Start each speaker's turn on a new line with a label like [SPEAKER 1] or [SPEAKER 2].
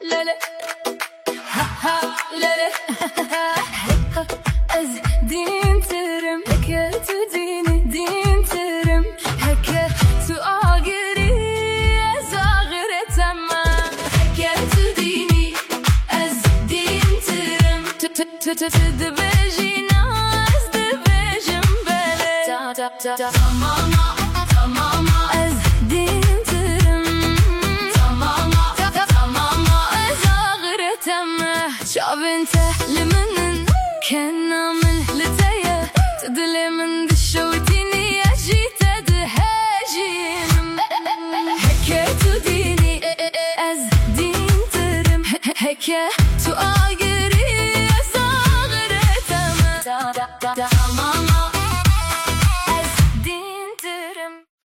[SPEAKER 1] لا ها لا از دین ترم هکه تو دینی دین ترم هکه تو آگری از آغرتم هکه تو دینی از دین ترم تو دبجی ناز دبجم بله تماما تماما از دین ترم تماما تماما از آغرتم شابنته لمنن كنا من لتايا تدلي من دشوتيني اجيت ادهاجين هكا تديني از دين ترم هكا تو